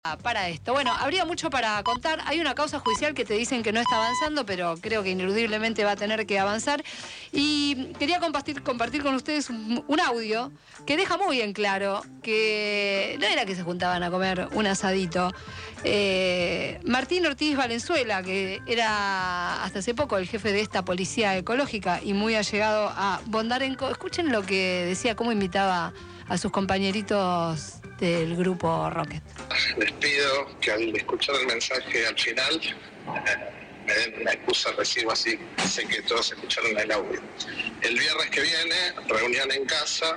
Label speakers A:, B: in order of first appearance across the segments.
A: para esto. Bueno, habría mucho para contar. Hay una causa judicial que te dicen que no está avanzando, pero creo que ineludiblemente va a tener que avanzar. Y quería compartir con ustedes un audio que deja muy en claro que no era que se juntaban a comer un asadito. Martín Ortiz Valenzuela, que era hasta hace poco el jefe de esta policía ecológica y muy allegado a Bondarenko, escuchen lo que decía, cómo invitaba a sus compañeritos del grupo Rocket.
B: Les pido que al escuchar el mensaje al final me den una excusa recibo, así sé que todos escucharon el audio. El viernes que viene, reunión en casa,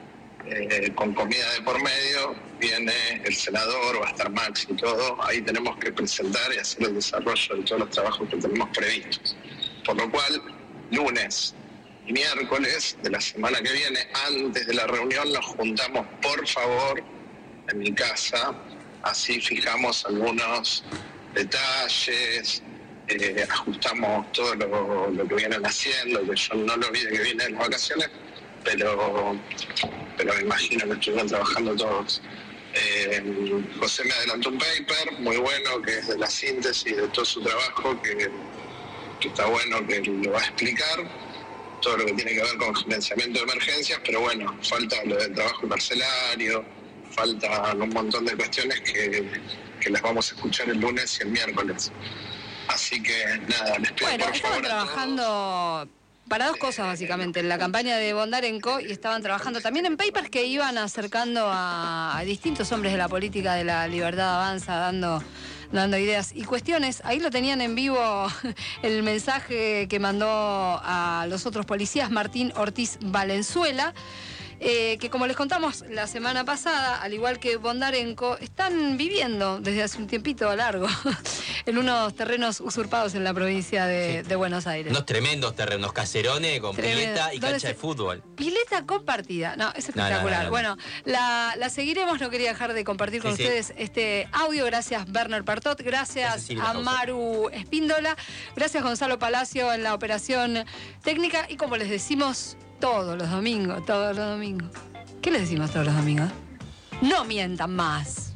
B: con comida de por medio, viene el senador, va a estar Max y todo. Ahí tenemos que presentar y hacer el desarrollo de todos los trabajos que tenemos previstos. Por lo cual, lunes y miércoles de la semana que viene, antes de la reunión, nos juntamos, por favor, en mi casa, así fijamos algunos detalles, ajustamos todo lo que vienen haciendo, que yo no lo olvide que viene de las vacaciones, pero me imagino que estuvieron trabajando todos. José me adelantó un paper muy bueno, que es de la síntesis de todo su trabajo, que está bueno, que lo va a explicar, todo lo que tiene que ver con financiamiento de emergencias, pero bueno, falta lo del trabajo carcelario, faltan un montón de cuestiones que las vamos a escuchar el lunes y el miércoles. Así que nada, les pido por favor.
A: Estaban trabajando para dos cosas básicamente, en la campaña de Bondarenko, y estaban trabajando también en papers que iban acercando a distintos hombres de la política de la Libertad Avanza, dando ideas y cuestiones. Ahí lo tenían en vivo el mensaje que mandó a los otros policías Martín Ortiz Valenzuela. Que como les contamos la semana pasada, al igual que Bondarenko, están viviendo desde hace un tiempito largo en unos terrenos usurpados en la provincia de Buenos Aires.
C: Unos tremendos terrenos, caserones con pileta y cancha de fútbol.
A: Pileta compartida, no, es espectacular. No. Bueno, la seguiremos, no quería dejar de compartir con ustedes este audio. Gracias Werner Partot, gracias a Maru Espíndola, gracias Gonzalo Palacio en la operación técnica, y como les decimos todos los domingos. ¿Qué les decimos todos los domingos? No mientan más.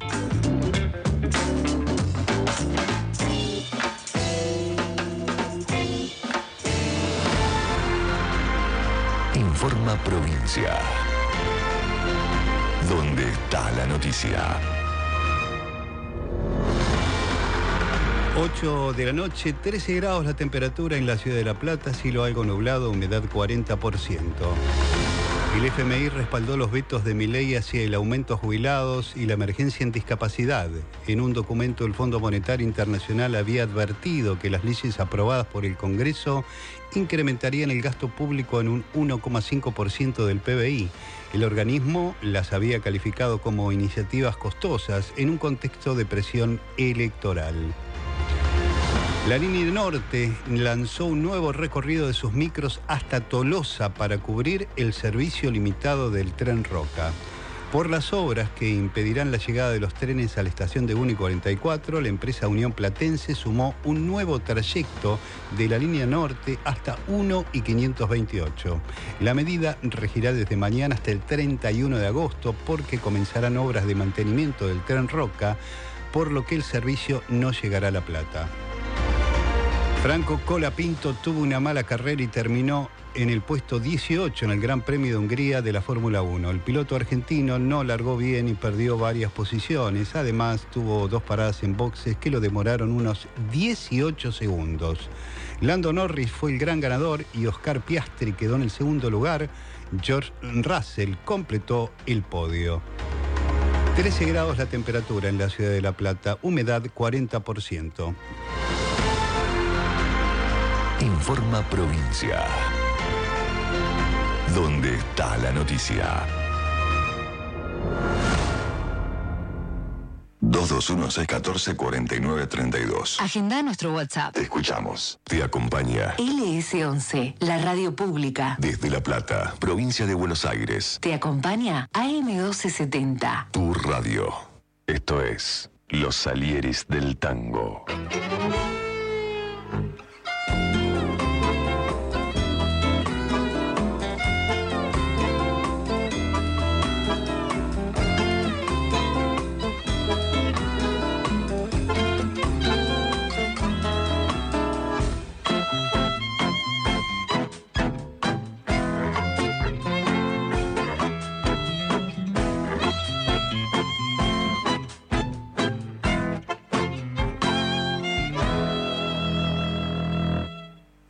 D: Informa Provincia. ¿Dónde está la noticia?
E: 8 de la noche, 13 grados la temperatura en la ciudad de La Plata, cielo algo nublado, humedad 40%. El FMI respaldó los vetos de Milei hacia el aumento a jubilados y la emergencia en discapacidad. En un documento, el Fondo Monetario Internacional había advertido que las leyes aprobadas por el Congreso incrementarían el gasto público en un 1,5% del PBI. El organismo las había calificado como iniciativas costosas en un contexto de presión electoral. La línea norte lanzó un nuevo recorrido de sus micros hasta Tolosa para cubrir el servicio limitado del tren Roca. Por las obras que impedirán la llegada de los trenes a la estación de Uni 44, la empresa Unión Platense sumó un nuevo trayecto de la línea norte hasta 1 y 528. La medida regirá desde mañana hasta el 31 de agosto porque comenzarán obras de mantenimiento del tren Roca, por lo que el servicio no llegará a La Plata. Franco Colapinto tuvo una mala carrera y terminó en el puesto 18 en el Gran Premio de Hungría de la Fórmula 1. El piloto argentino no largó bien y perdió varias posiciones. Además, tuvo dos paradas en boxes que lo demoraron unos 18 segundos. Lando Norris fue el gran ganador y Oscar Piastri quedó en el segundo lugar. George Russell completó el podio. 13 grados la temperatura en la ciudad de La Plata, humedad 40%.
D: Informa Provincia. ¿Dónde está la noticia? 221-614-4932.
F: Agenda nuestro WhatsApp.
D: Te escuchamos. Te acompaña
F: LS11, la radio pública.
D: Desde La Plata, provincia de Buenos Aires.
F: Te acompaña AM1270.
D: Tu radio. Esto es Los Salieres del Tango.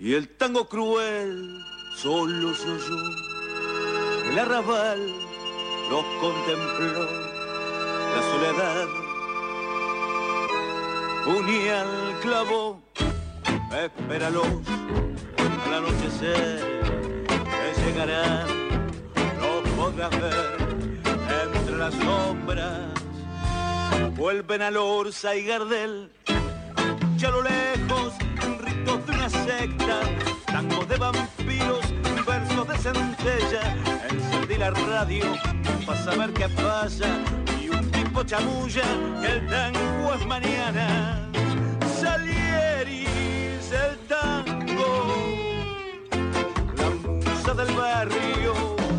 G: y el tango cruel solo se oyó. El arrabal los contempló, la soledad puñal clavó. Espéralos al anochecer, que llegarán, los podrás ver entre las sombras. Vuelven a Lorza y Gardel, ya a lo lejos, ritos de una secta, tangos de vampiros, versos de centella. Encendí la radio para saber qué pasa y un tipo chamulla que el tango es mañana. Salieris, el tango, la musa del barrio.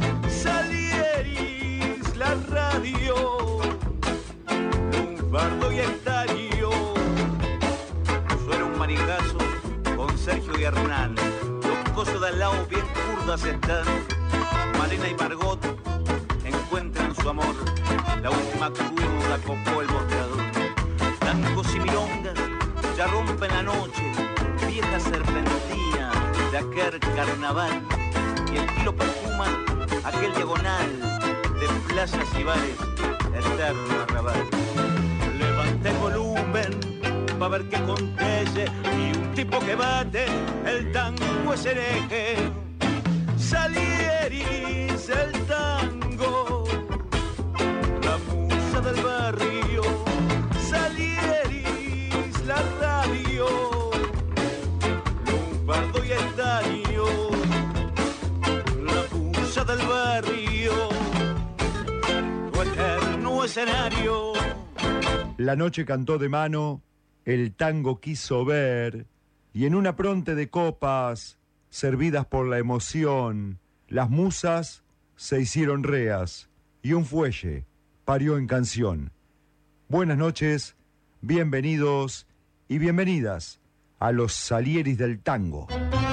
G: Salieris, la radio, Lunfardo y Estadio. Suena un marigazo con Sergio y Hernán. Los cosos de al lado bien curdas están. Malena y Margot encuentran su amor. La última curda copó el mostrador. Tangos y milongas ya rompen la noche. Vieja serpentina de aquel carnaval. Y el kilo perfuma aquel diagonal de playas y bares, eterno arrabal. Levanté el volumen pa' ver qué acontece y un tipo que bate el tango es hereje. Salieris, el tango, la musa del barrio. Salieris, la radio, Lunfardo y Estadio, la musa del barrio, tu eterno escenario.
H: La noche cantó de mano, el tango quiso ver, y en una pronte de copas, servidas por la emoción, las musas se hicieron reas, y un fuelle parió en canción. Buenas noches, bienvenidos y bienvenidas a los Salieris del Tango.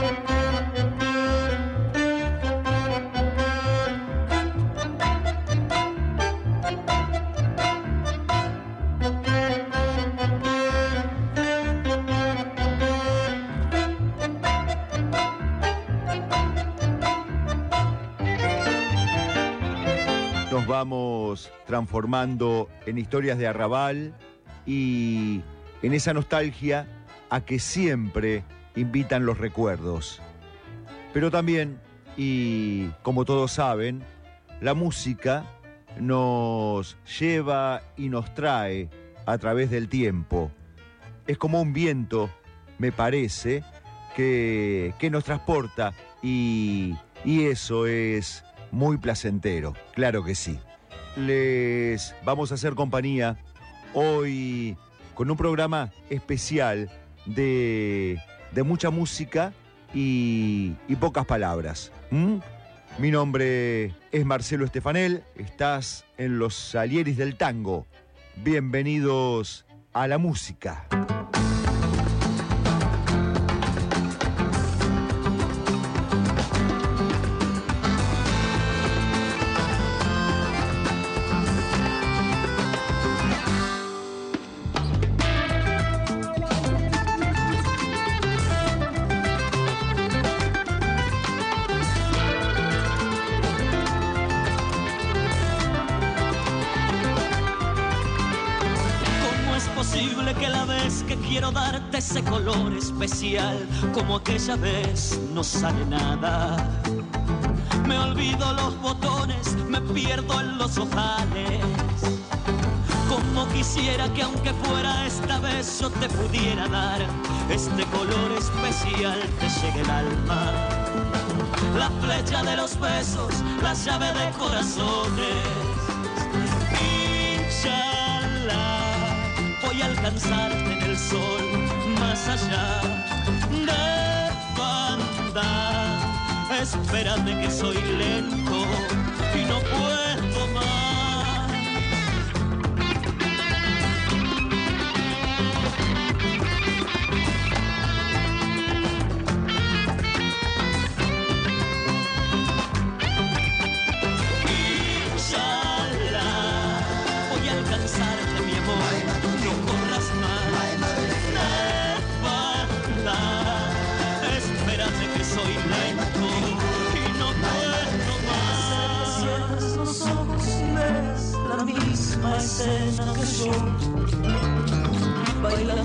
H: Nos vamos transformando en historias de arrabal y en esa nostalgia a que siempre invitan los recuerdos. Pero también, y como todos saben, la música nos lleva y nos trae a través del tiempo. Es como un viento, me parece, que nos transporta y eso es muy placentero, claro que sí. Les vamos a hacer compañía hoy con un programa especial de mucha música y pocas palabras. Mi nombre es Marcelo Estefanel, estás en los Salieris del Tango. Bienvenidos a la música.
I: Que la vez que quiero darte ese color especial, como aquella vez no sale nada. Me olvido los botones, me pierdo en los ojales. Como quisiera que aunque fuera esta vez yo te pudiera dar este color especial que llegue al alma. La flecha de los besos, la llave de corazones. Voy a alcanzarte en el sol, más allá de banda. Espérate que soy lento y no puedo más. Inshallah, voy a alcanzarte mi amor. Espérate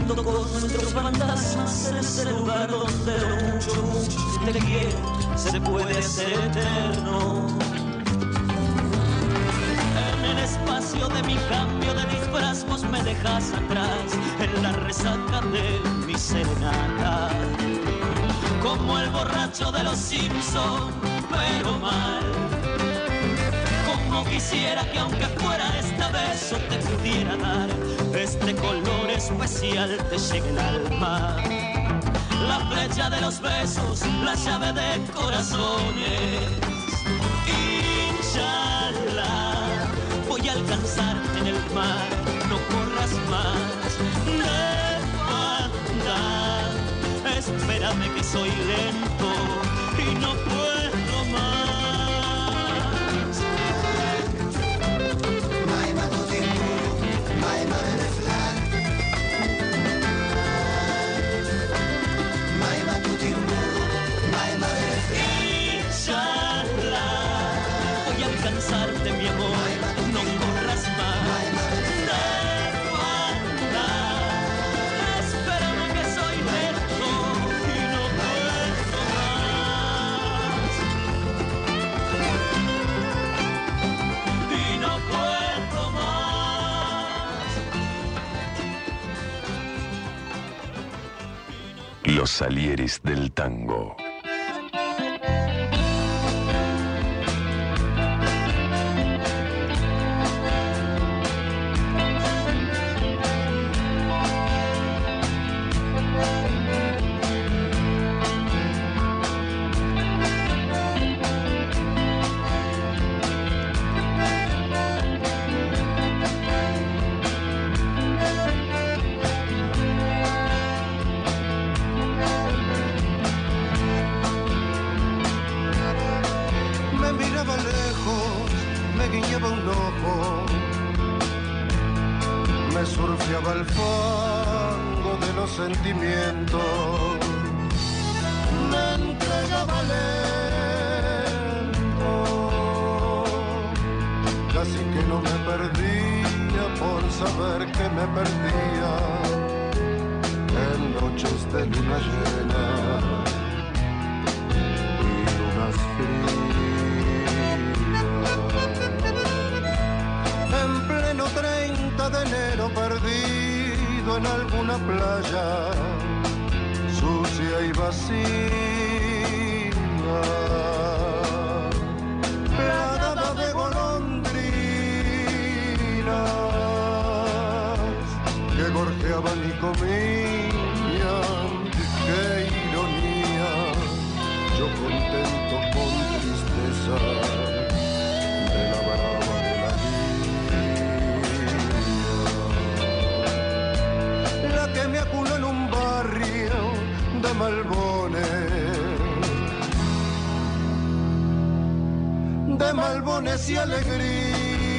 I: jugando con nuestros fantasmas en ese lugar donde lo mucho, mucho que te quiero se puede hacer eterno. En el espacio de mi cambio de disfraz vos me dejas atrás en la resaca de mi serenata, como el borracho de los Simpson, pero mal. Como quisiera que aunque fuera esta vez yo te pudiera dar este color especial, te llegue el alma. La flecha de los besos, la llave de corazones. Inshallah, voy a alcanzarte en el mar, no corras más. Levanta, espérame que soy lento y no puedo más. Voy a alcanzarte, mi amor, no corras más. Levanta, espérame que soy lento y no puedo más. Y no puedo más.
D: Los Salieres del Tango.
J: Surfeaba el fango de los sentimientos, me entregaba lento, casi que no me perdía por saber que me perdía en noches de luna llena y lunas frías. En pleno 30 de enero perdido en alguna playa sucia y vacía, plagada de golondrinas que gorjeaban y comían. Qué ironía, yo contento con tristeza de la brava de la vida, la que me aculó en un barrio de malbones y alegría.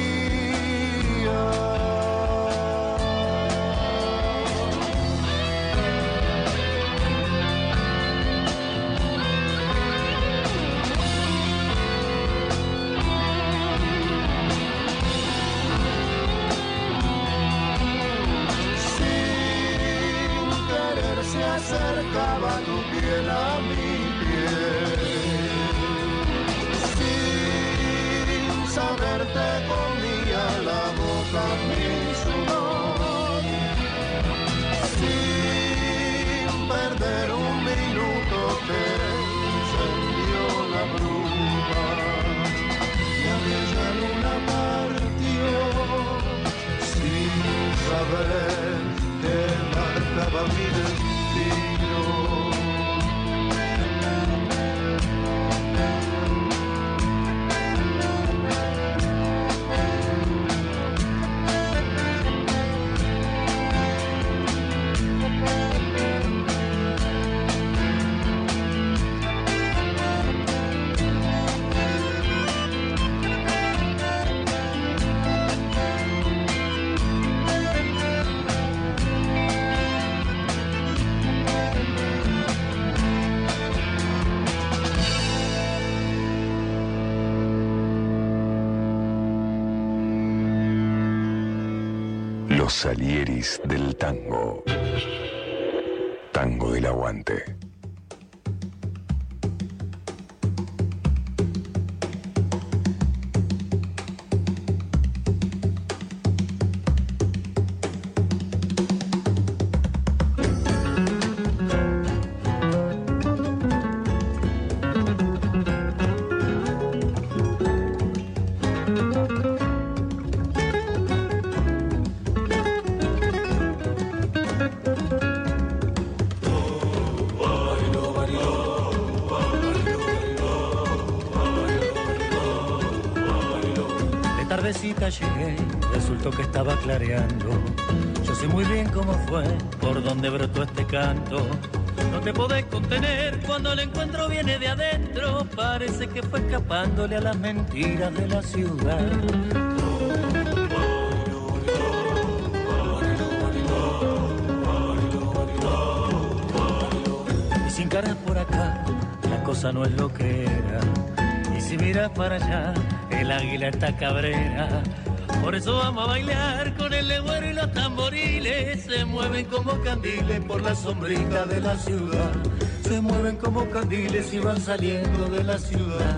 J: Se acercaba tu piel a mi piel, sin saber te comía la boca mi sudor, sin perder un minuto te encendió la bruma y aquella luna partió sin saber que marcaba mi destino.
D: Los Salieres del Tango. tango del aguante.
K: Llegué, resultó que estaba clareando. Yo sé muy bien cómo fue, por dónde brotó este canto. No te podés contener cuando el encuentro viene de adentro. Parece que fue escapándole a las mentiras de la ciudad. Y sin caras por acá, la cosa no es lo que era. Y si miras para allá, el águila está cabrera. Por eso vamos a bailar con el legüero y los tamboriles. Se mueven como candiles por la sombrita de la ciudad. Se mueven como candiles y van saliendo de la ciudad.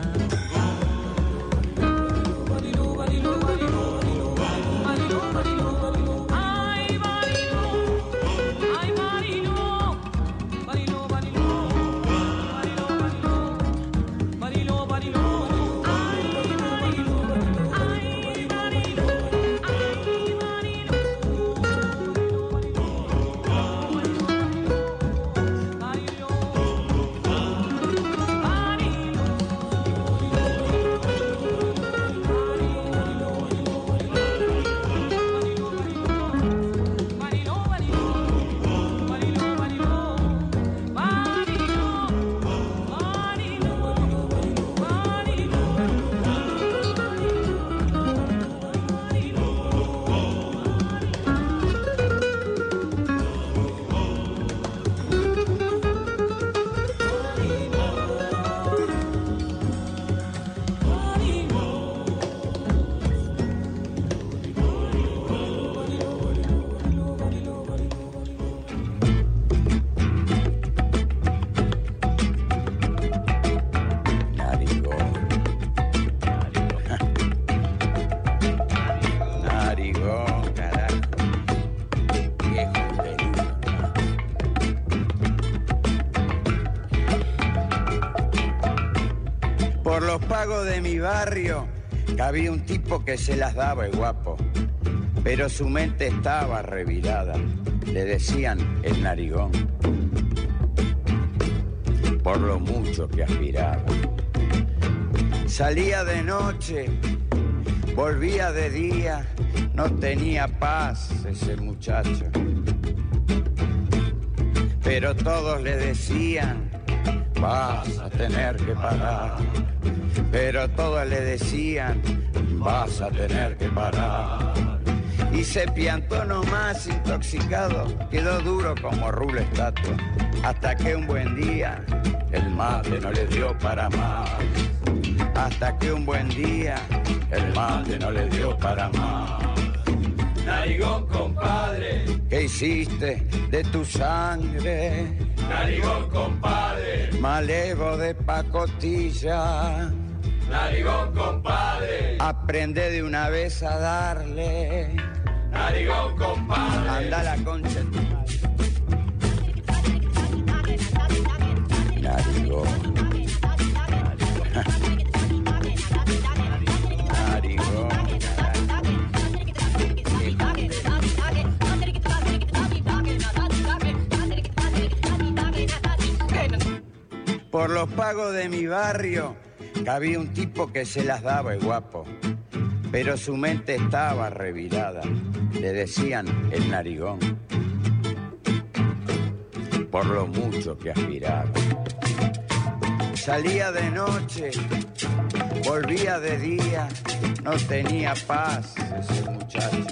L: De mi barrio había un tipo que se las daba el guapo, pero su mente estaba revirada. Le decían el narigón por lo mucho que aspiraba. Salía de noche, volvía de día, no tenía paz ese muchacho. Pero todos le decían, vas a tener que parar. Pero todos le decían, vas a tener que parar. Y se piantó nomás intoxicado, quedó duro como rulo estatua. Hasta que un buen día el mate no le dio para más. Hasta que un buen día el mate no le dio para más.
M: Narigón, compadre,
L: ¿qué hiciste de tu sangre?
M: Narigón, compadre,
L: malevo de pacotilla.
M: Narigón, compadre,
L: aprende de una vez a darle.
M: Narigón, compadre,
L: anda la concha en tu madre. Narigón. Por los pagos de mi barrio había un tipo que se las daba el guapo, pero su mente estaba revirada. Le decían el narigón por lo mucho que aspiraba. Salía de noche, volvía de día, no tenía paz ese muchacho.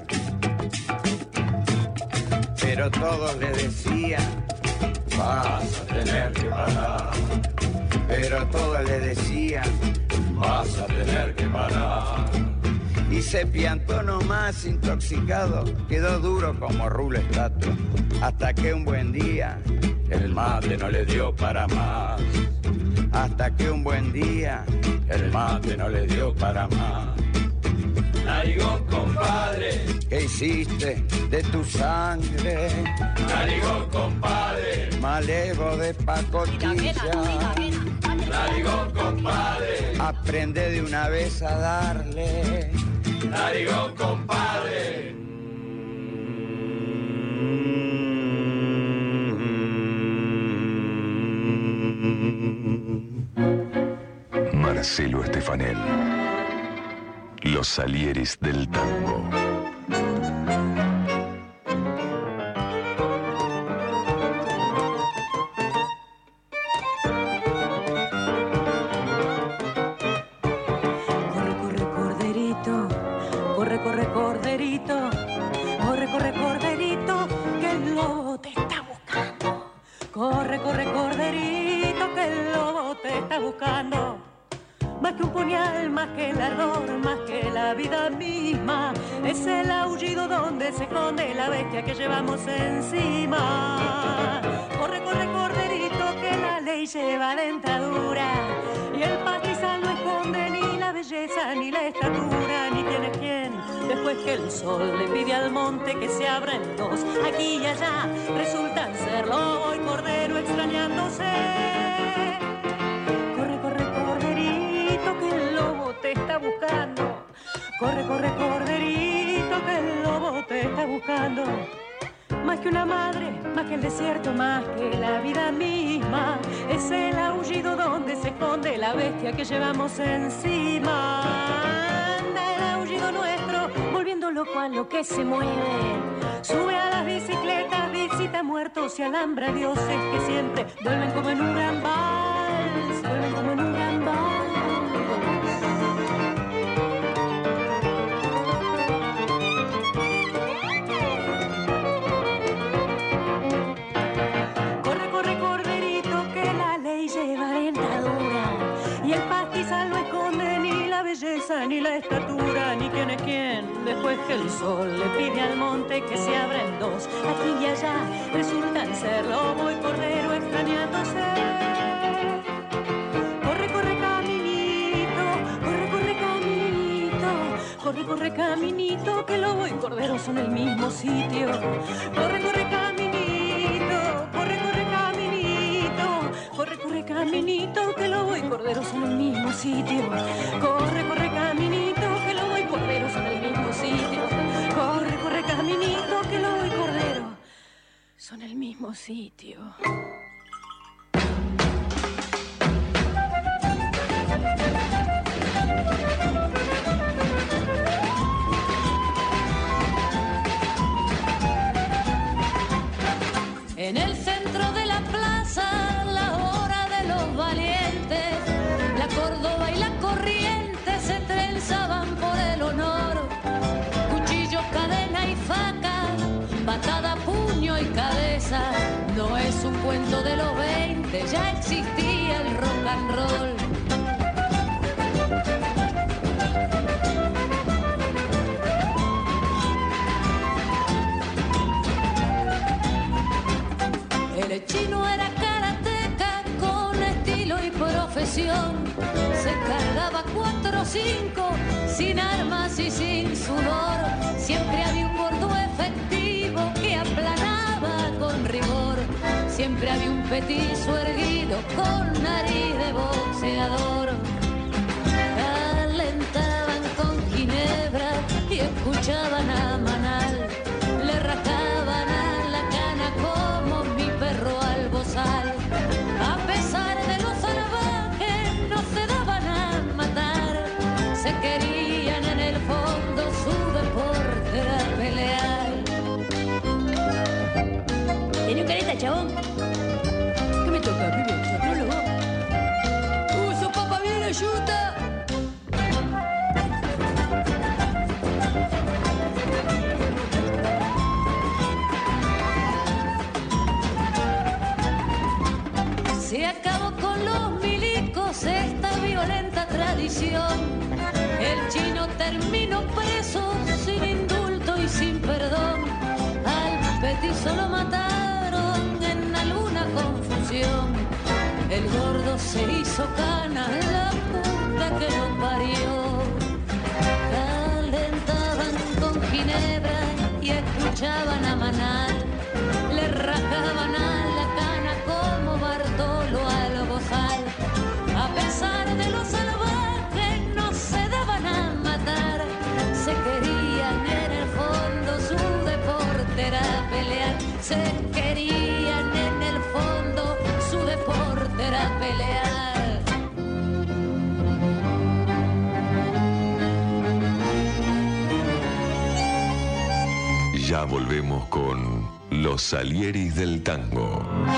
L: Pero todos le decían, vas a tener que parar. Pero todos le decían, vas a tener que parar. Y se piantó nomás intoxicado, quedó duro como rulo estatua. Hasta que un buen día el mate no le dio para más. Hasta que un buen día el mate no le dio para más.
M: Narigón, compadre.
L: ¿Qué hiciste de tu sangre?
M: Narigón, compadre.
L: Malevo de pacotilla.
M: Narigón, compadre.
L: Aprende de una vez a darle.
M: Narigón, compadre.
D: Marcelo Estefanel. Los Salieres del Tango.
N: Corre, corre, corderito, corre, corre, corderito, corre, corre, corderito, que el lobo te está buscando. Corre, corre, corderito, que el lobo te está buscando. Más que un puñal, más que el ardor, más que la vida misma, es el aullido donde se esconde la bestia que llevamos encima. Corre, corre, corderito, que la ley lleva dentadura, y el pastizal no esconde ni la belleza, ni la estatura, ni quién es quién. Después que el sol le pide al monte que se abra en dos, aquí y allá resultan ser lobo y cordero extrañándose. Corre, corre, corderito, que el lobo te está buscando. Corre, corre, corderito, que el lobo te está buscando. Más que una madre, más que el desierto, más que la vida misma, es el aullido donde se esconde la bestia que llevamos encima. Anda el aullido nuestro, volviendo loco a lo que se mueve. Sube a las bicicletas, visita muertos y alambra dioses que siempre duermen como en un gran vals, duermen como en un gran vals. Corre, corre, corderito, que la ley lleva dentadura, y el pastizal no esconde ni la belleza, ni la estatura, ni quién es quién. Después que el sol le pide al monte que se abra en dos, aquí y allá resultan ser lobo y cordero extrañándose. Corre, corre, caminito, corre, corre, caminito, corre, corre, caminito, que lobo y cordero son el mismo sitio. Corre, corre, caminito, corre, corre, caminito, corre, corre, caminito, que lobo y cordero son el mismo sitio. Corre, corre, caminito, que lobo y cordero son el mismo sitio. Corre, corre, caminito, que lobo y cordero son el mismo sitio.
O: En el centro de la plaza, la hora de los valientes, la Córdoba y la Corriente se trenzaban por el honor. Cuchillo, cadena y faca, patada, puño y cabeza. No es un cuento de los 20, ya existía el rock and roll. El chino era karateca con estilo y profesión. Se cargaba 4 o 5 sin armas y sin sudor. Siempre había un gordo efectivo que aplanaba con rigor. Siempre había un petizo erguido con nariz de boxeador. Calentaban con ginebra y escuchaban a Manal. Le rascaban a la cana como mi perro al bozal. A pesar de los salvajes no se daban a matar. Se querían en el fondo, su deporte era pelear. ¿Tenés careta, chabón? ¿Qué me toca, pibe? ¿Soprólogo? ¡Su papá viene la yuta! Se acabó con los milicos esta violenta tradición. El chino terminó preso sin indulto y sin perdón. Al petizo lo mataron en alguna confusión. ilusión. El gordo se hizo cana, la puta que lo parió. Calentaban con ginebra y escuchaban a Manal. Le rajaban a la cana como Bartolo al bozal. A pesar de los salvajes no se daban a matar. Se querían en el fondo, su deporte era pelear. Se querían en el fondo, su deporte era pelear.
D: Ya volvemos con los Salieris del Tango.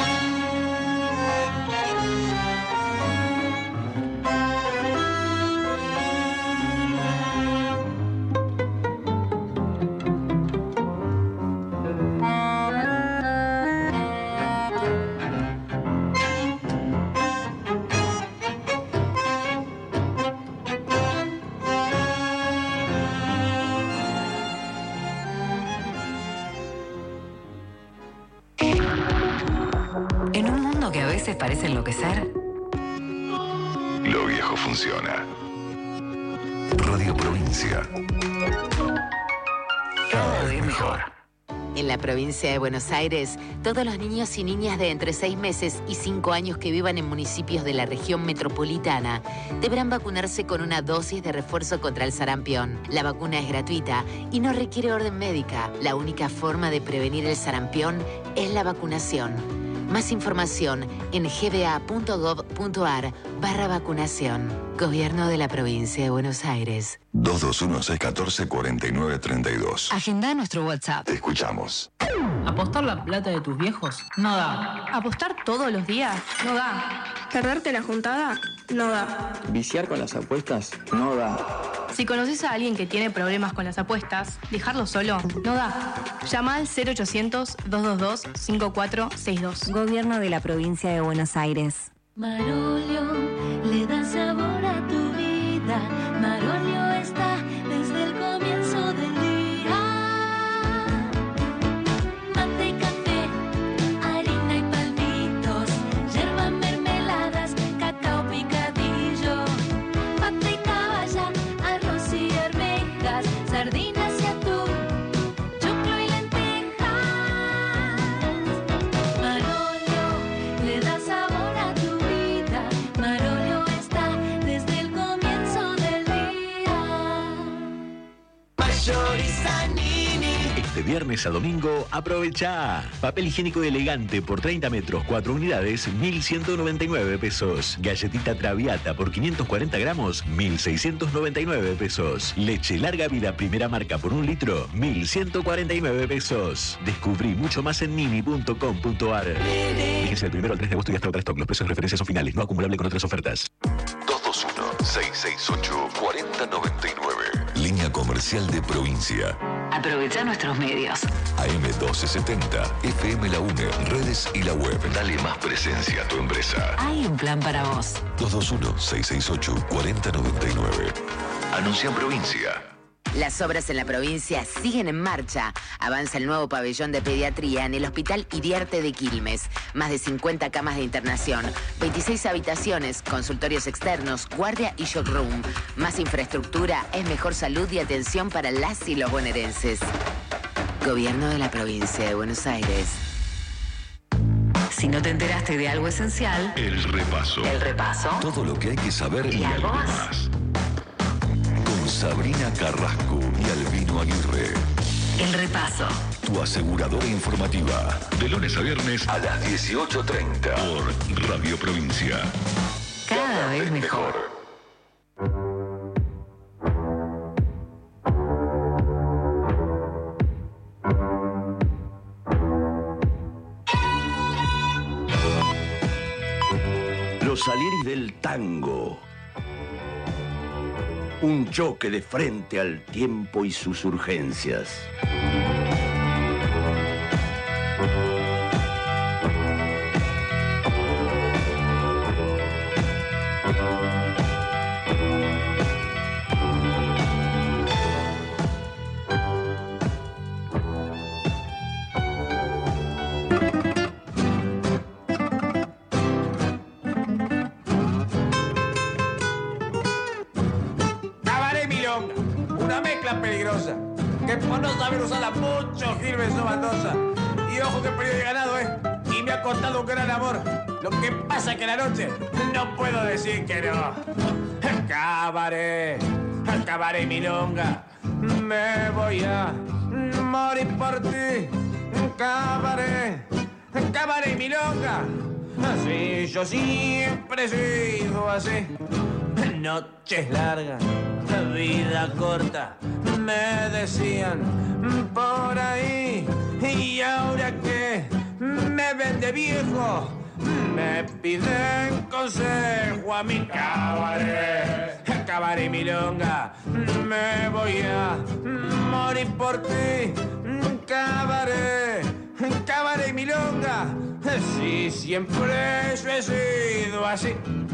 F: Parece enloquecer.
D: Lo viejo funciona. Radio Provincia. Cada vez mejor.
P: En la provincia de Buenos Aires, todos los niños y niñas de entre 6 meses y 5 años que vivan en municipios de la región metropolitana deberán vacunarse con una dosis de refuerzo contra el sarampión. La vacuna es gratuita y no requiere orden médica. La única forma de prevenir el sarampión es la vacunación. Más información en gba.gov.ar/vacunación. Gobierno de la Provincia de Buenos Aires.
D: 221-614-4932.
F: Agenda nuestro WhatsApp.
D: Te escuchamos.
Q: ¿Apostar la plata de tus viejos? No da.
R: ¿Apostar todos los días? No da. ¿Perderte la juntada? No da.
S: ¿Viciar con las apuestas? No da.
R: Si conoces a alguien que tiene problemas con las apuestas, dejarlo solo no da. Llama al 0800-222-5462.
T: Gobierno de la Provincia de Buenos Aires.
O: Marolio le da sabor a tu vida. Marolio está desde el comienzo del día. Mate y café, harina y palmitos, yerba, mermeladas, cacao picadillo. Mate y caballa, arroz y arvejas, sardinas y atún, choclo y lentejas. Marolio le da sabor a tu vida. Marolio está desde el comienzo del día.
U: Mayorizanini. Este viernes a domingo, aprovecha. Papel higiénico elegante por 30 metros, 4 unidades, 1.199 pesos. Galletita Traviata por 540 gramos, 1.699 pesos. Leche larga vida primera marca por 1 litro, 1.149 pesos. Descubrí mucho más en nini.com.ar. Fíjese el 1 al 3 de agosto y hasta otra stock. Los precios de referencia son finales, no acumulable con otras ofertas.
D: 221-668-4099. Línea comercial de Provincia.
F: Aprovecha nuestros medios.
D: AM1270, FM La UNE, redes y la web. Dale más presencia a tu empresa.
F: Hay un plan para vos.
D: 221-668-4099. Anuncia en Provincia.
P: Las obras en la provincia siguen en marcha. Avanza el nuevo pabellón de pediatría en el Hospital Iriarte de Quilmes. Más de 50 camas de internación, 26 habitaciones, consultorios externos, guardia y showroom. Más infraestructura es mejor salud y atención para las y los bonaerenses. Gobierno de la Provincia de Buenos Aires.
F: Si no te enteraste de algo esencial,
D: El repaso.
F: El repaso.
D: Todo lo que hay que saber
F: ¿Y algo más?
D: Con Sabrina Carrasco y Albino Aguirre.
F: El repaso.
D: Tu aseguradora informativa. De lunes a viernes a las 18:30. Por Radio Provincia.
F: Cada vez mejor.
V: Los Salieris del Tango. Un choque de frente al tiempo y sus urgencias.
B: peligrosa, que por no saber usarla mucho Gilbert sos baldosa. Y ojo que perdí de ganado, y me ha costado un gran amor. Lo que pasa es que la noche no puedo decir que no. Cabaret, cabaret milonga, me voy a morir por ti. Cabaret, cabaret milonga, así yo siempre he sido así. Noches largas, vida corta, me decían por ahí. Y ahora que me ven de viejo, me piden consejo a mi cabaret. Cabaret milonga, me voy a morir por ti. Cabaret, cabaret milonga, sí, siempre yo he sido así.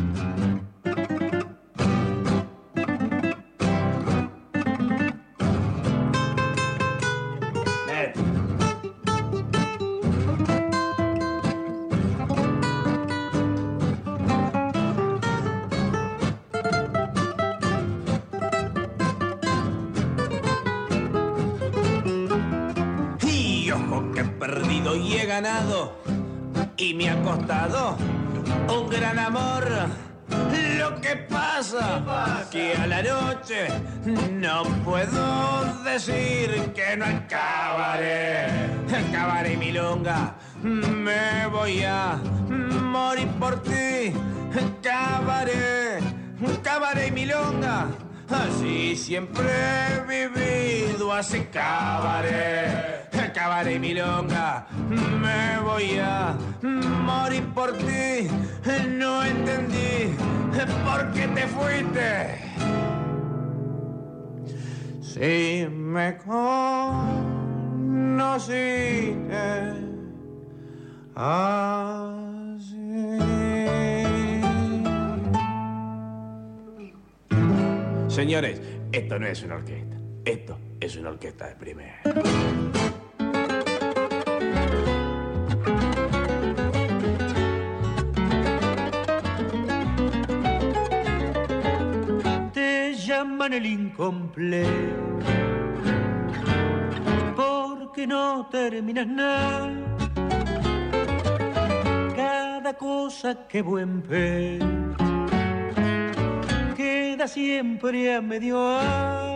B: Perdido y he ganado, y me ha costado un gran amor. Lo que pasa que a la noche no puedo decir que no al cabaret. Cabaret milonga, me voy a morir por ti. Cabaret, cabaret milonga, así siempre he vivido, así cabaret. Cabaret milonga, me voy a morir por ti. No entendí por qué te fuiste. Si me conociste así. Señores, esto no es una orquesta. Esto es una orquesta de primera.
K: Llaman el incompleto porque no terminas nada. Cada cosa que buen pe queda siempre a medio ar.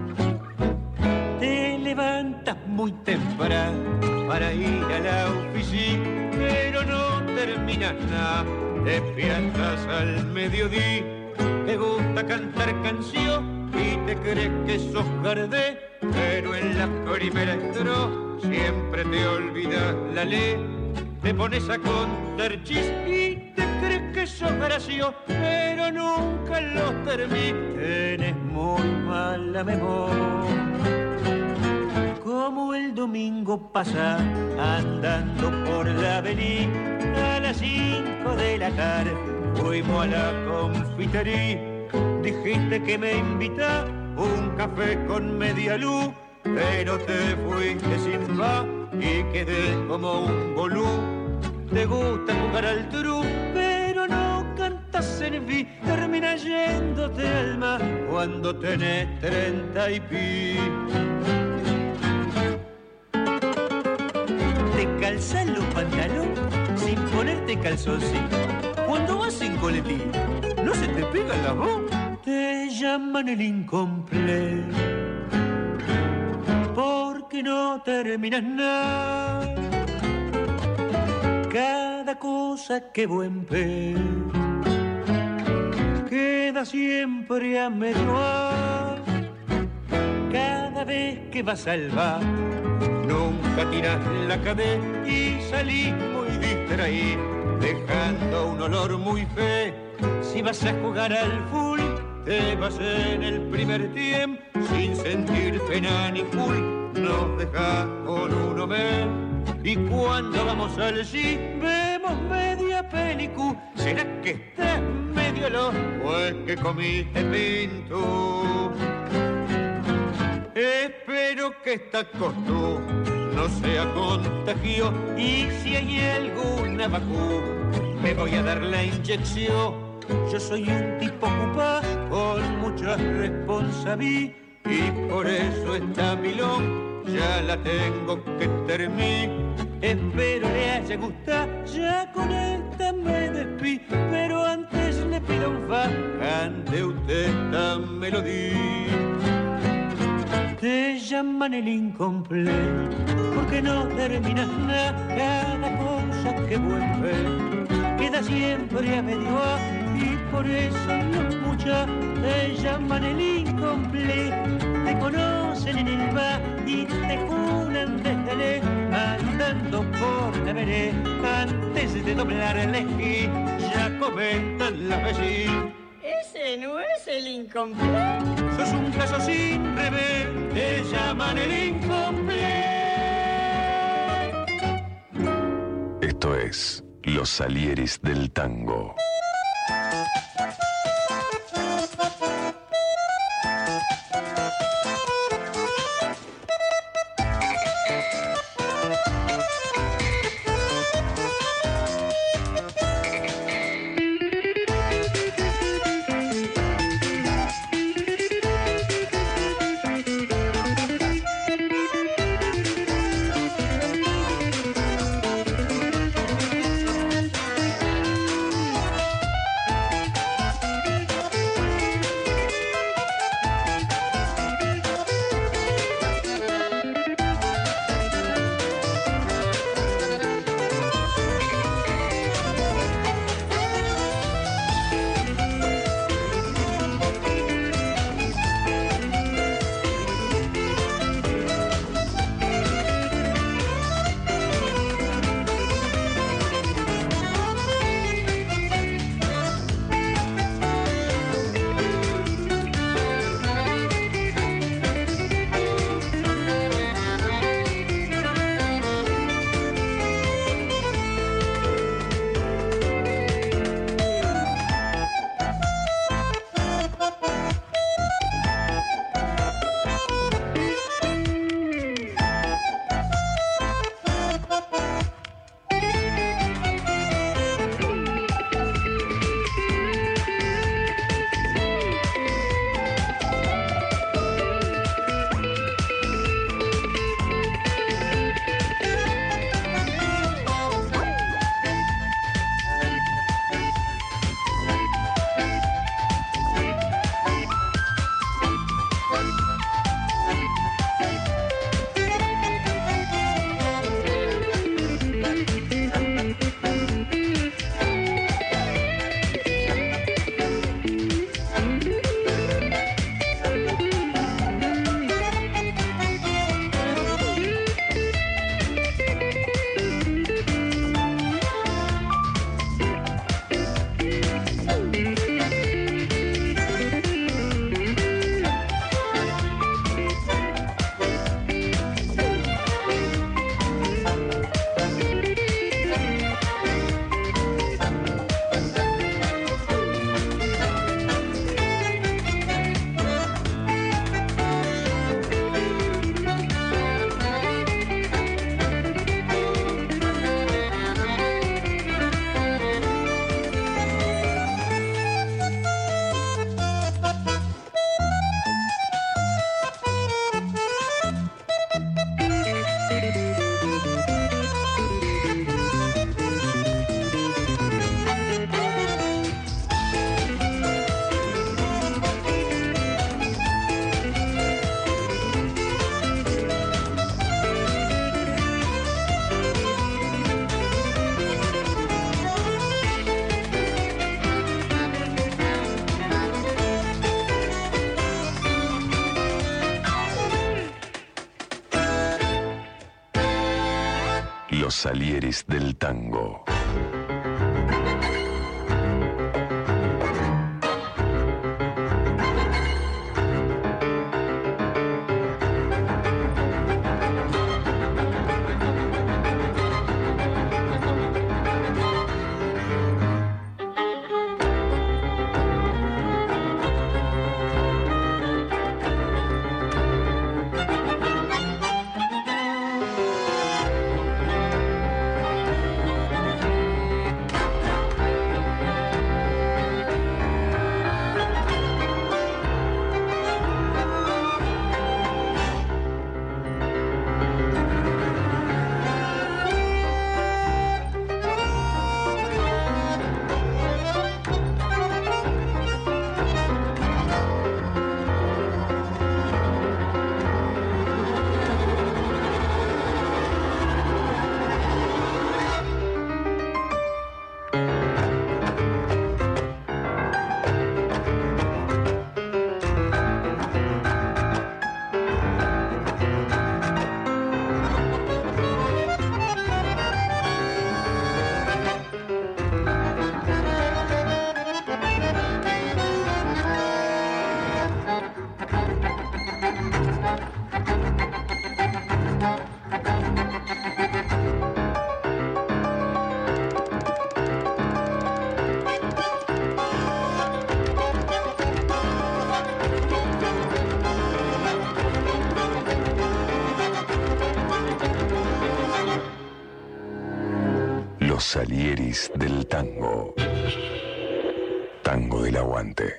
K: Te levantas muy temprano para ir a la oficina, pero no terminas nada. Despiertas al mediodía. Te gusta cantar canción y te crees que sos Gardé, pero en la primera estrofa siempre te olvidas la ley. Te pones a contar chis y te crees que sos gracioso, pero nunca los terminas. Tienes muy mala memoria. Como el domingo pasa andando por la avenida a las 5 de la tarde. Fuimos a la confitería, dijiste que me invitás un café con media luz, pero te fuiste sin paz y quedé como un bolú. Te gusta jugar al trú, pero no cantas en vi, terminas yéndote al mar cuando tenés 30 y pi. Te calzas los pantalones sin ponerte calzoncillo. Cuando vas en coletín, ¿no se te pega la voz? Te llaman el incompleto porque no terminas nada. Cada cosa que buen pe queda siempre a medio ar. Cada vez que vas al bar, nunca tiras la cabeza y salís muy distraído, dejando un olor muy feo. Si vas a jugar al full, te vas en el primer tiempo, sin sentir pena ni full, nos dejas con uno mes. Y cuando vamos al sí, vemos media película. ¿Será que estás medio loco o es que comiste pinto? Espero que esta costumbre no sea contagio, y si hay alguna vacuna me voy a dar la inyección. Yo soy un tipo ocupado con muchas responsabilidades,
A: y por eso esta milón ya la tengo que terminar. Espero le haya gustado, ya con esta me despido, pero antes le pido un fa, cante usted esta melodía. Te llaman el incompleto, porque no terminas nada, cada cosa que vuelve queda siempre a medio A, y por eso los muchachos te llaman el incompleto, te conocen en el bar y te juran desde lejos, andando por la vereda, antes de doblar el eje, ya comentan las vecinas.
C: Ese no es el incompleto.
A: Sos un caso sin rever, te llaman el incompleto.
D: Esto es Los Salieres del Tango. Los Salieres del Tango. Los Salieris del tango. Tango del aguante.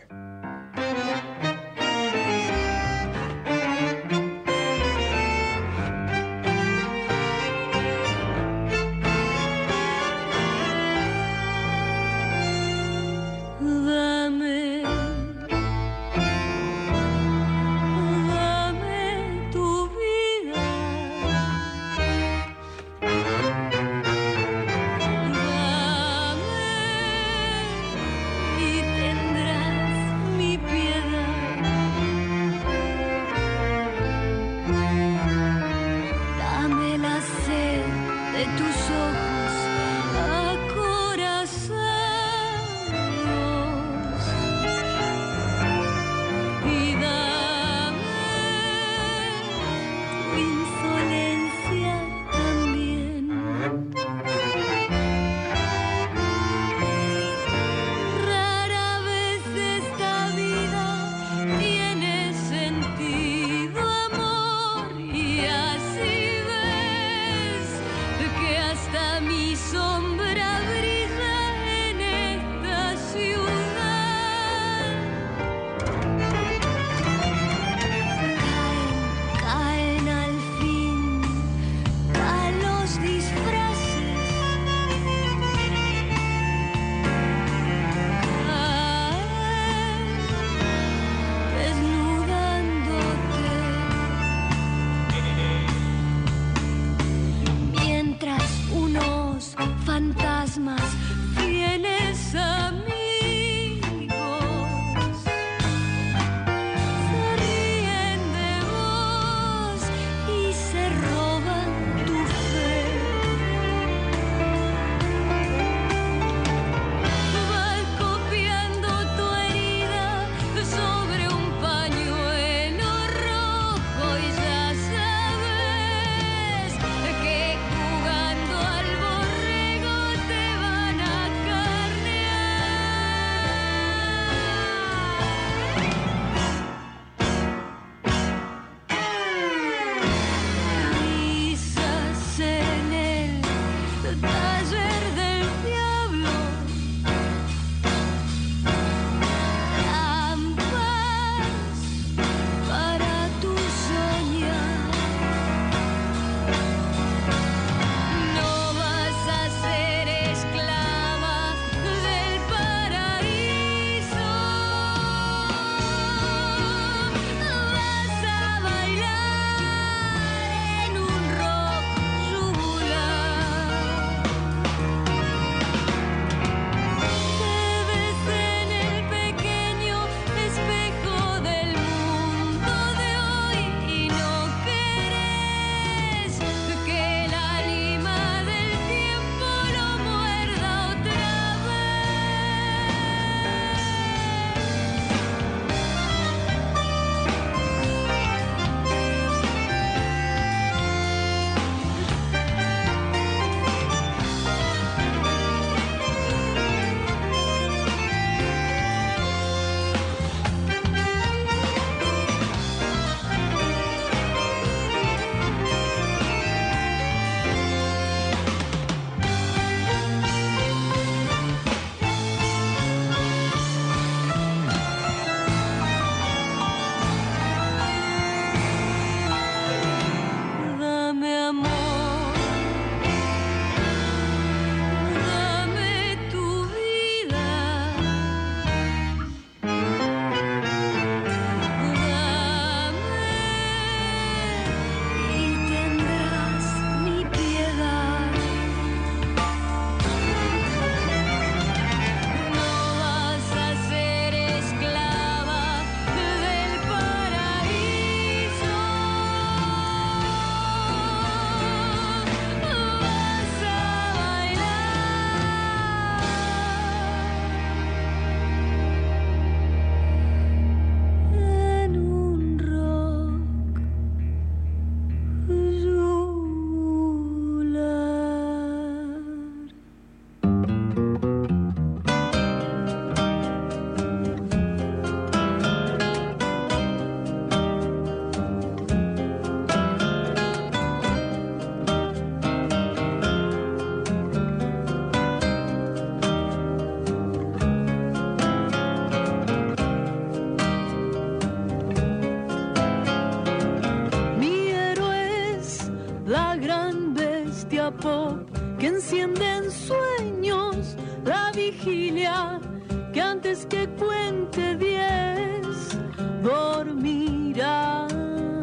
O: vigilia que antes que cuente 10 dormirá.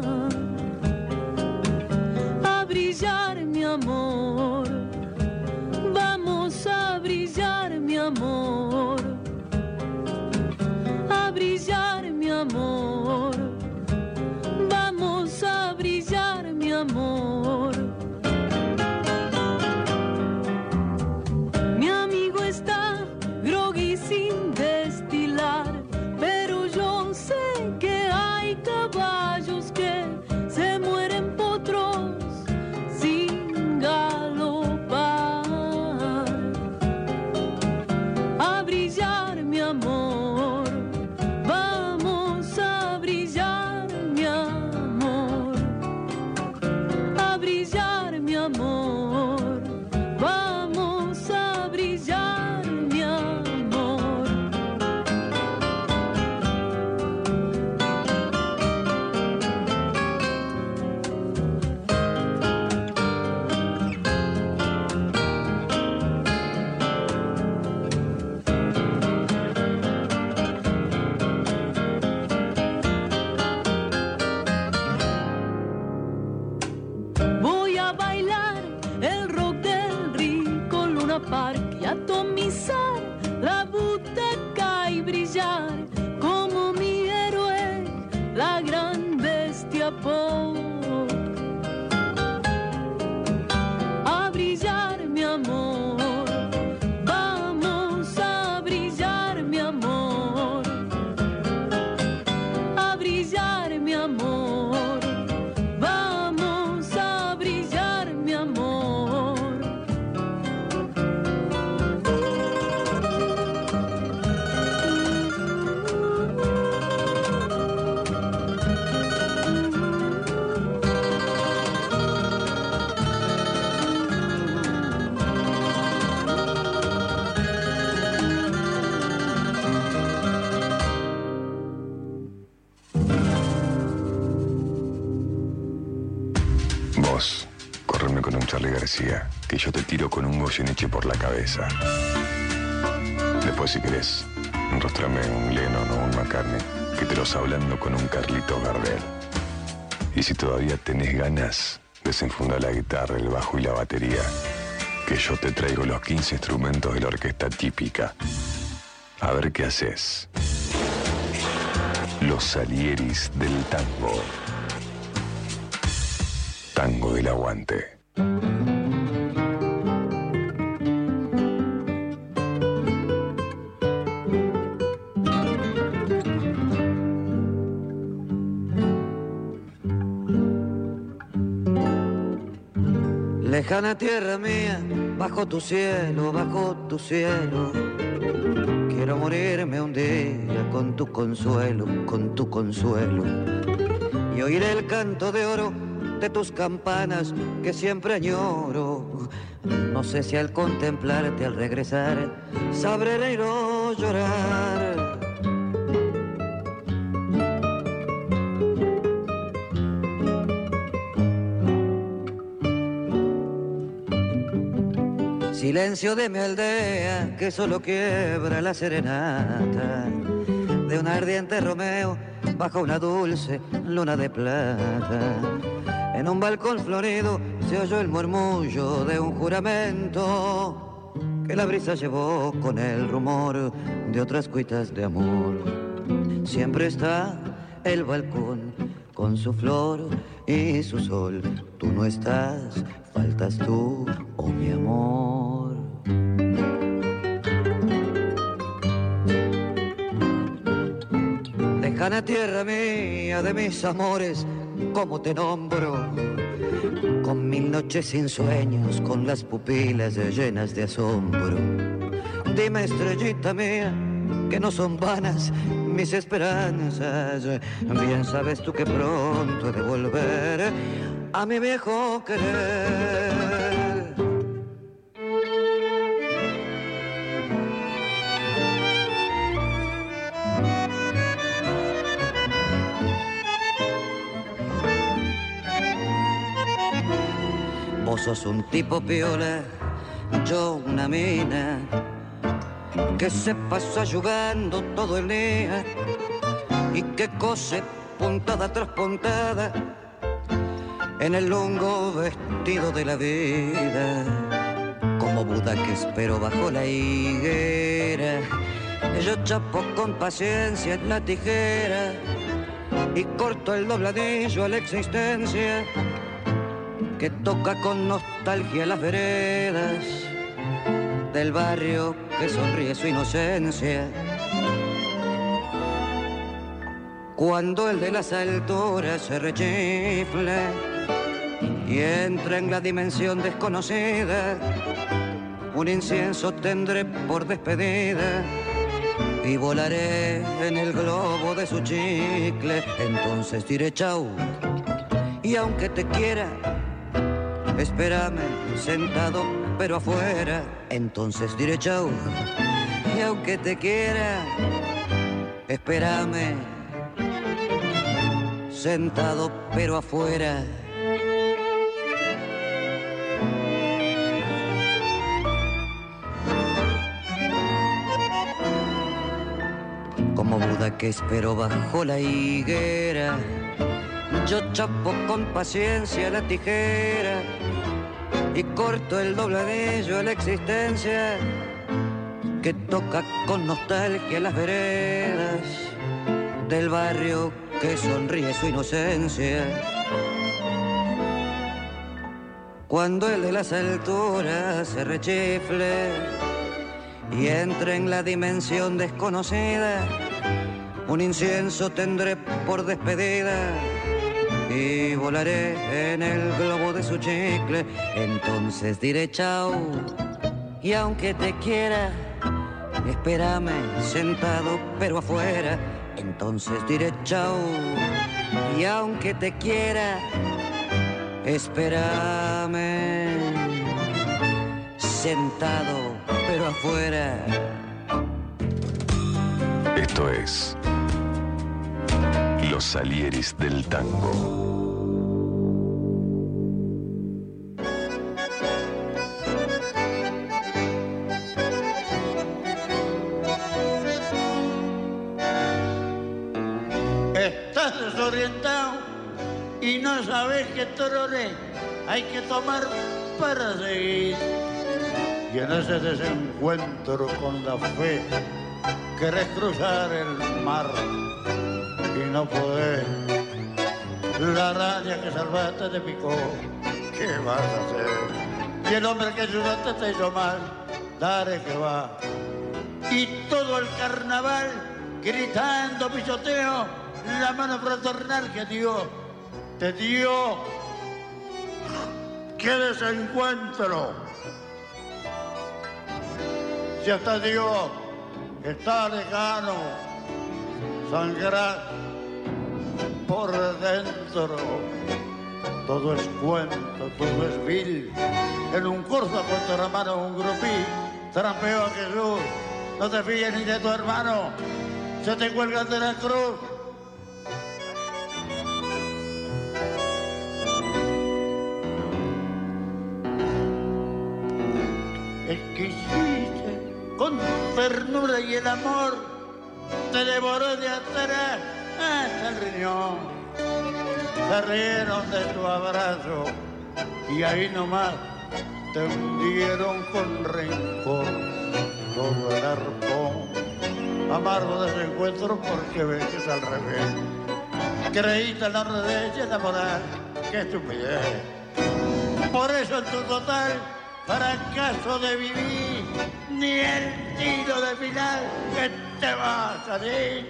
O: A brillar mi amor, vamos a brillar mi amor, a brillar mi amor, vamos a brillar mi amor. Mi amigo está groggy sin destilar, pero yo sé que hay caballos que se mueren potros sin galopar. A brillar mi amor, vamos a brillar mi amor, a brillar mi amor, vamos a brillar mi amor. Voy a bailar el rock del rico Luna Park y atomizar la butaca y brillar como mi héroe, la gran bestia pop. A brillar mi amor, vamos a brillar mi amor, a brillar mi amor, vamos a brillar mi amor.
E: Vos, correrme con un Charly García, que yo te tiro con un Goyeneche por la cabeza. Después, si querés, enrostrame un Lennon o un McCartney, que te los hablando con un Carlitos Gardel. Y si todavía tenés ganas, desenfundá la guitarra, el bajo y la batería, que yo te traigo los 15 instrumentos de la orquesta típica. A ver qué haces. Los Salieris del tango. Tango del aguante.
G: Lejana tierra mía, bajo tu cielo, quiero morirme un día con tu consuelo, y oír el canto de oro de tus campanas que siempre añoro. No sé si al contemplarte, al regresar, sabré reír o llorar. Silencio de mi aldea que solo quiebra la serenata de un ardiente Romeo bajo una dulce luna de plata. En un balcón florido se oyó el murmullo de un juramento que la brisa llevó con el rumor de otras cuitas de amor. Siempre está el balcón con su flor y su sol. Tú no estás, faltas tú, oh mi amor. Lejana tierra mía de mis amores, ¿cómo te nombro? Con 1000 noches sin sueños, con las pupilas llenas de asombro. Dime, estrellita mía, que no son vanas mis esperanzas. Bien sabes tú que pronto he de volver a mi viejo querer. Vos sos un tipo piola, yo una mina, que se pasa jugando todo el día y que cose puntada tras puntada en el lungo vestido de la vida. Como Buda que espero bajo la higuera, yo chapo con paciencia en la tijera y corto el dobladillo a la existencia que toca con nostalgia las veredas del barrio que sonríe su inocencia. Cuando el de las alturas se rechifla y entra en la dimensión desconocida, un incienso tendré por despedida y volaré en el globo de su chicle. Entonces diré chau, y aunque te quiera, espérame sentado pero afuera. Entonces diré chau, y aunque te quiera, espérame sentado pero afuera. Como Buda que espero bajo la higuera, yo chapo con paciencia la tijera y corto el dobladillo a la existencia que toca con nostalgia las veredas del barrio que sonríe su inocencia. Cuando el de las alturas se rechifle y entre en la dimensión desconocida, un incienso tendré por despedida y volaré en el globo de su chicle. Entonces diré chau, y aunque te quiera, espérame sentado pero afuera. Entonces diré chau, y aunque te quiera, espérame sentado pero afuera.
E: Esto es Los Salieris del Tango.
H: Estás desorientado y no sabes qué troné hay que tomar para seguir. Y en ese desencuentro con la fe querés cruzar el mar y no podés. La araña que salvaste te picó, ¿qué vas a hacer? Y el hombre que ayudaste te hizo mal, dale que va. Y todo el carnaval gritando pisoteo, la mano fraternal que Dios te dio. ¡Qué desencuentro! Si hasta Dios está lejano, sangrar por dentro. Todo es cuento, todo es vil. En un curso con tu hermano un grupí, trampeo a Jesús. No te fíes ni de tu hermano, se te cuelgan de la cruz. Exquisite con ternura y el amor, te devoró de atrás hasta el riñón. Se rieron de tu abrazo y ahí nomás te hundieron con rencor todo el arpón. Amargo desencuentro porque ves que es al revés. Creíste en la rudez y en la moral, qué estupidez. Por eso en tu total fracaso de vivir, ni el tiro de final que te va a salir.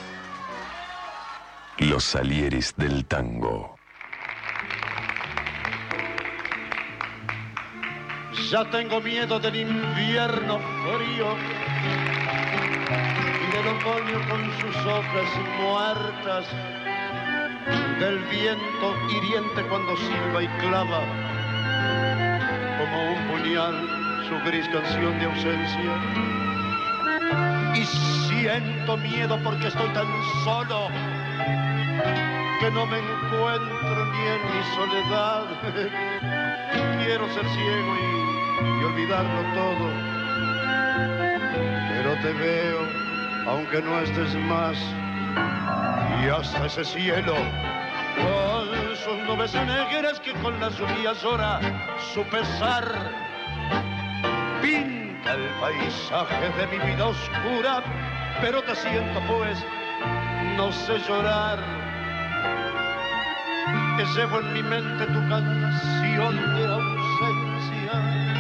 E: Los Salieris del Tango.
H: Ya tengo miedo del invierno frío y del otoño con sus hojas muertas, del viento hiriente cuando silba y clava como un puñal su gris canción de ausencia. Y siento miedo porque estoy tan solo que no me encuentro ni en mi soledad. Quiero ser ciego y olvidarlo todo, te veo, aunque no estés más, y hasta ese cielo, con sus nubes negras que con las lluvias llora su pesar, pinta el paisaje de mi vida oscura, pero te siento pues, no sé llorar, que llevo en mi mente tu canción de ausencia,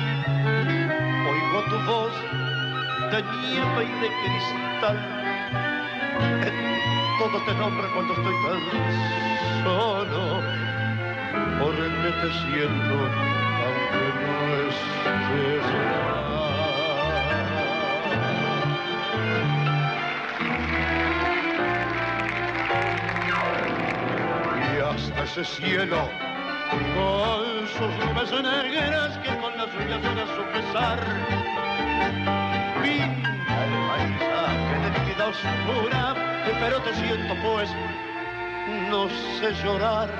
H: oigo tu voz de nieve y de cristal, en todo te nombro cuando estoy tan solo, porque te siento aunque no estés más. Y hasta ese cielo con sus nubes negras que con las lluvias van a su pesar, pinta el paisaje de mi vida oscura, pero te siento pues, no sé llorar.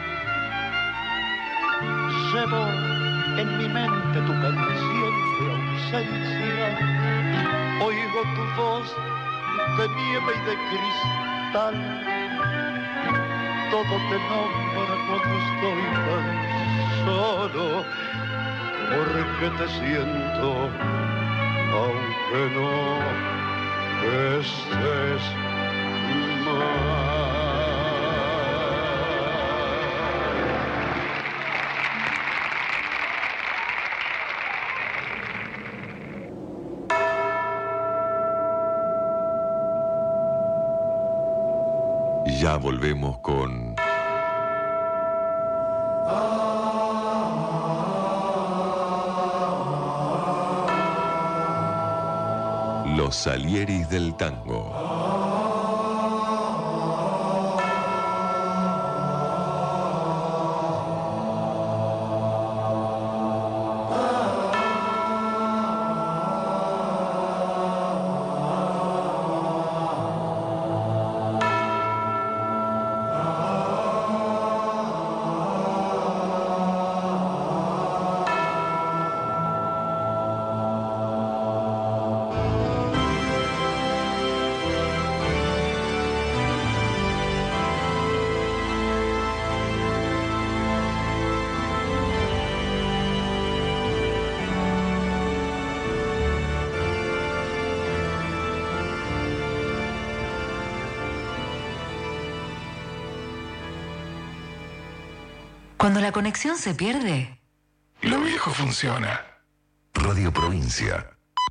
H: Llevo en mi mente tu canción de ausencia, oigo tu voz de nieve y de cristal, todo te nombra cuando estoy tan solo, porque te siento aunque no estés más.
I: Ya volvemos con Los Salieris del Tango.
F: Cuando la conexión se pierde,
I: lo viejo funciona. Radio Provincia